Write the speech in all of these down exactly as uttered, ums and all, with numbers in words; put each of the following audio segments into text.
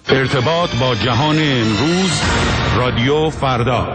ارتباط با جهان امروز، رادیو فردا.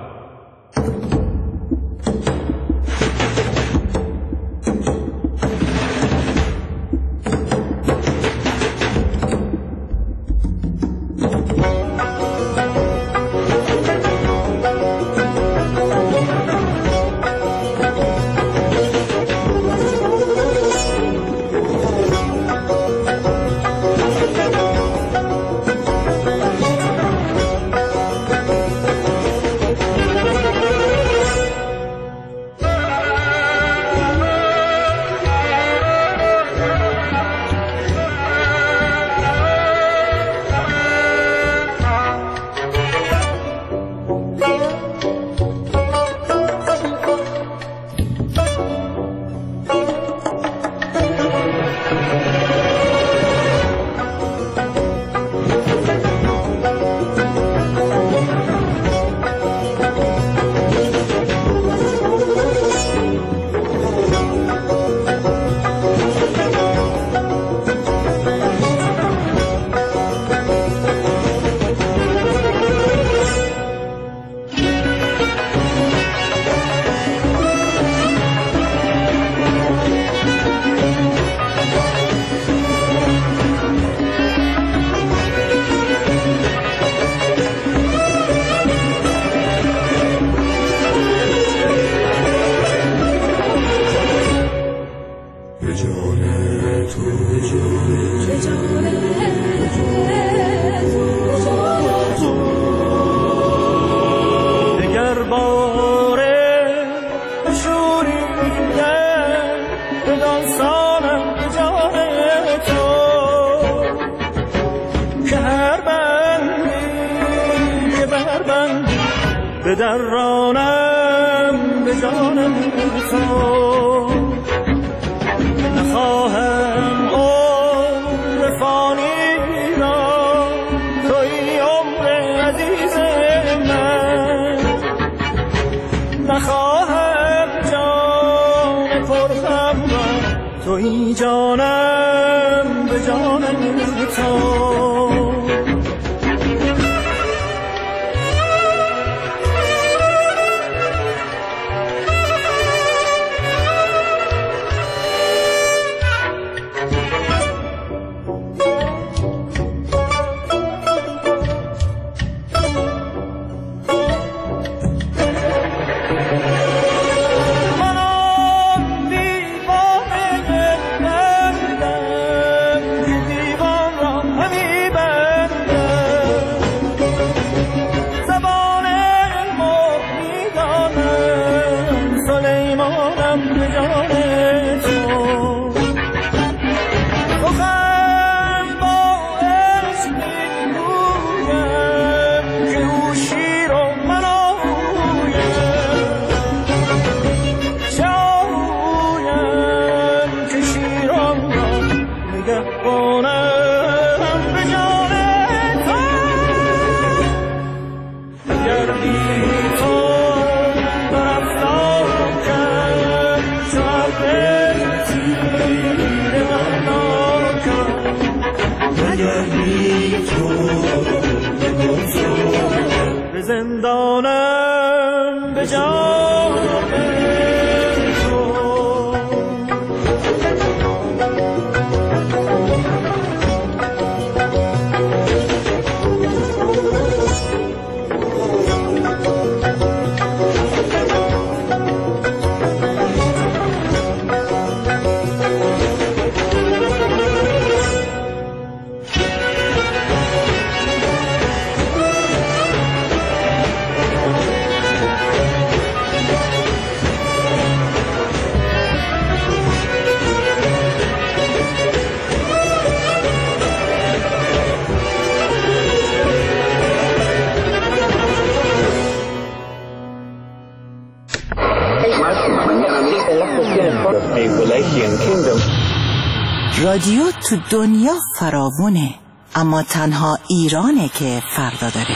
رادیو تو دنیا فراوونه، اما تنها ایرانه که فردا داره.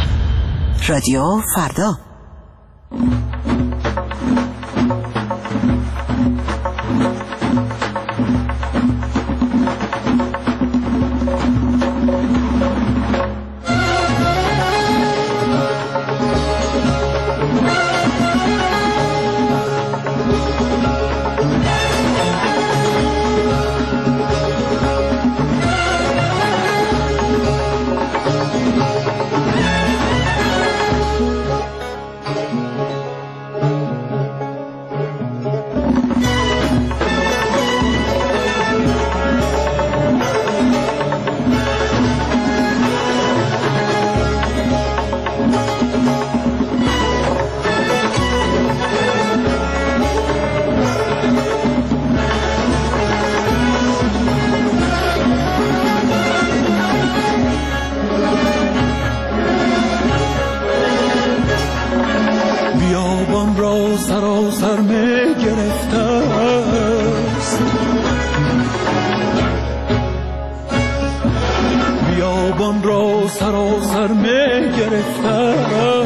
رادیو فردا. بیابان را سراسر می گرفته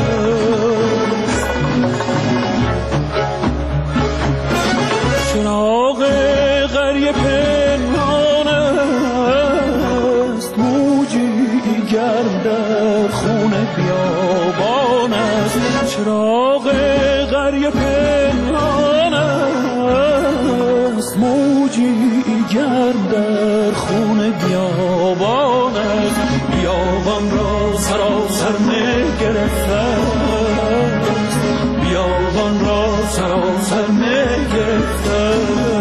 چراغ قریه پنهان است موجی گرم در خون بیابان است چراغ قریه پنهان است موجی گرم در خون بیابان است بیابان را سراسر می گرفته بیابان را سراسر می گرفته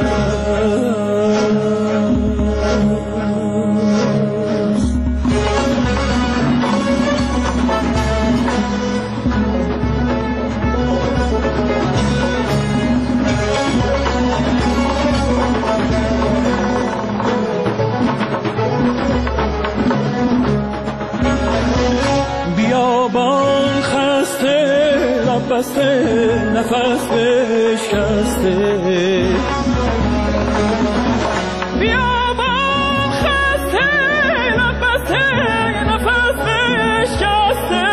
بیابان خسته لب بسته نفس بشکسته بیابان خسته لب بسته نفس بشکسته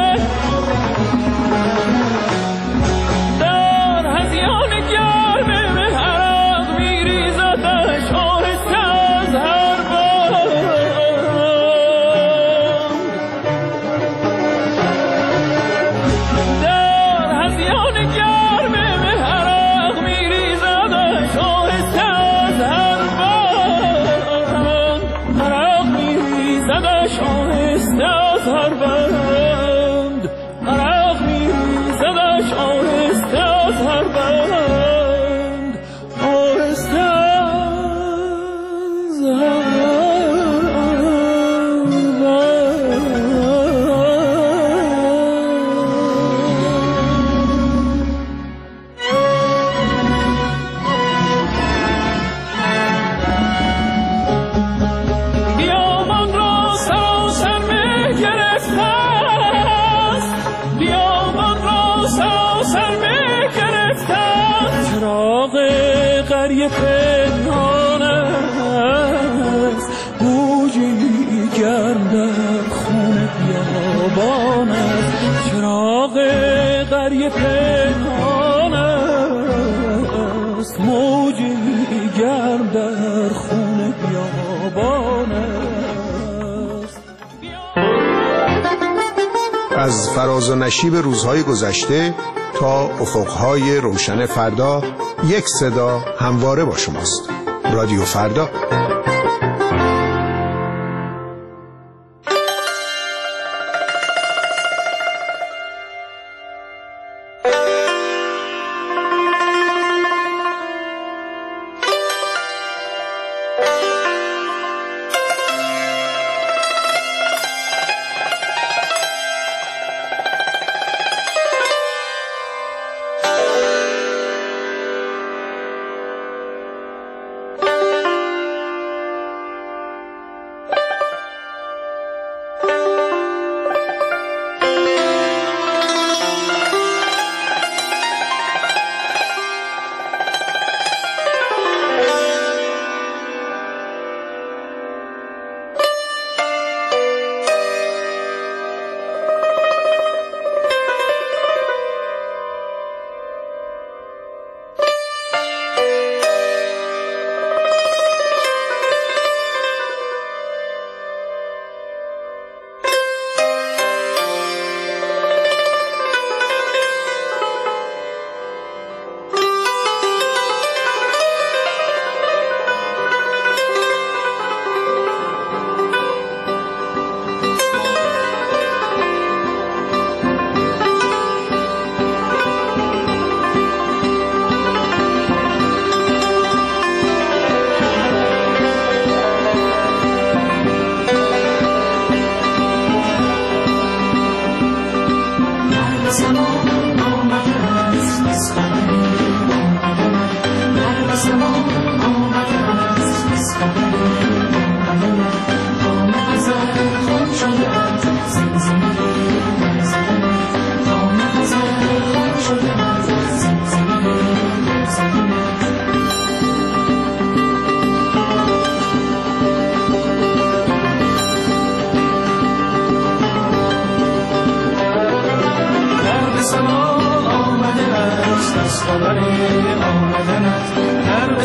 در هذیان گرم عرق میریزدش آهسته از هر قریه پنهان است موجی گرم در خون بیابان است چراغ قریه پنهان است موجی گرم در خون بیابان است. از فراز و نشیب روزهای گذشته تا افقهای روشن فردا یک صدا همواره با شماست. رادیو فردا.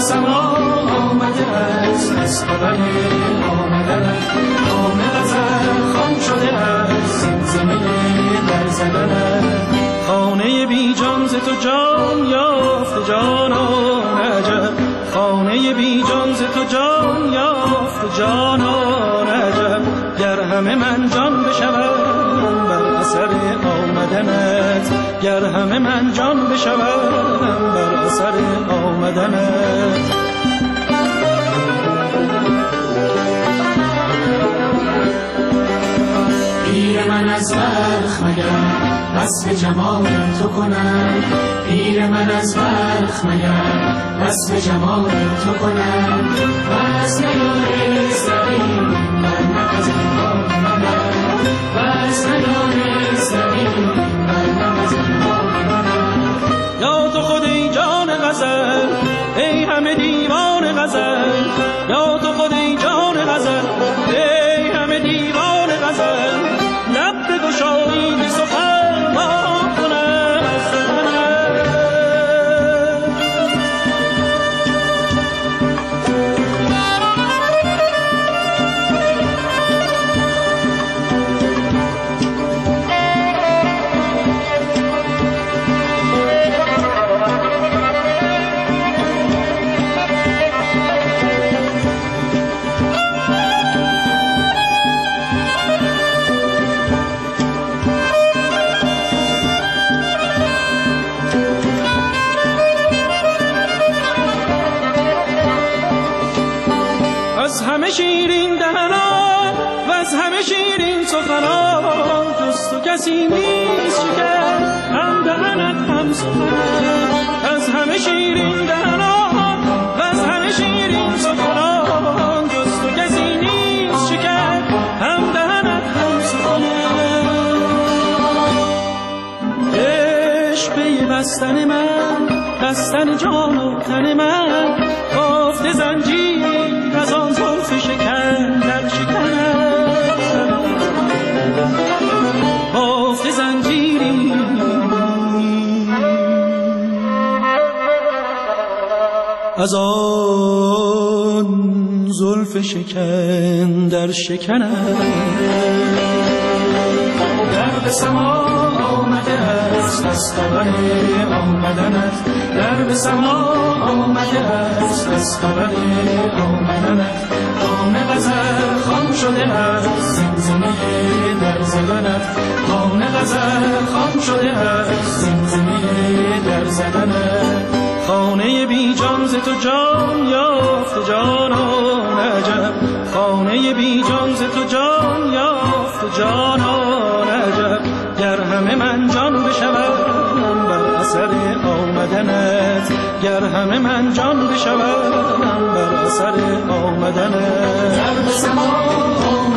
سما آمده است از خبر آمدنت نام غزل خوان شده است زمزمه در زدنت خانه بی جان ز تو جان یافت جانان عجب خانه بی جان ز تو جان یافت جانان عجب گر همه من جان بشوم بر اثر آمدنت گر همه من جان بشوم بر اثر آمدنت پیر من از بلخ مگر وصف جمال تو کنم پیر من از بلخ مگر وصف جمال تو کنم بس نیارست رویم بر نفس من بس نیارست رویم بر نفس من یا تو خود ای جان غزل ای همه دیوان غزل یا تو خود ای جان غزل ای همه دیوان غزل لب بگشایی که سخن ما کنم از همه شیرین دهنان و از همه شیرین سخنان جز تو کسی نیست شکر هم دهنت هم سخنت از همه شیرین دهنان و از همه شیرین سخنان جز تو کسی نیست شکر هم دهنت هم سخنت عشق بستن من بستن جان و تن من گفت زنجیر از آن زلف شکن در شکنم گفت زنجیری از آن زلف شکن در شکنم در به سما آمده است از خبر آمدنت در به سما آمده است از خبر آمدنت نام غزل خوان شده است زمزمه در زدنت نام غزل خوان شده است زمزمه در زدنت خانه بی جان ز تو جان یافت جانان عجب خانه بی جان ز تو جان یافت جانان عجب گر همه من جان بشوم بر اثر آمدنت گر همه من جان بشوم بر اثر آمدنت در به سما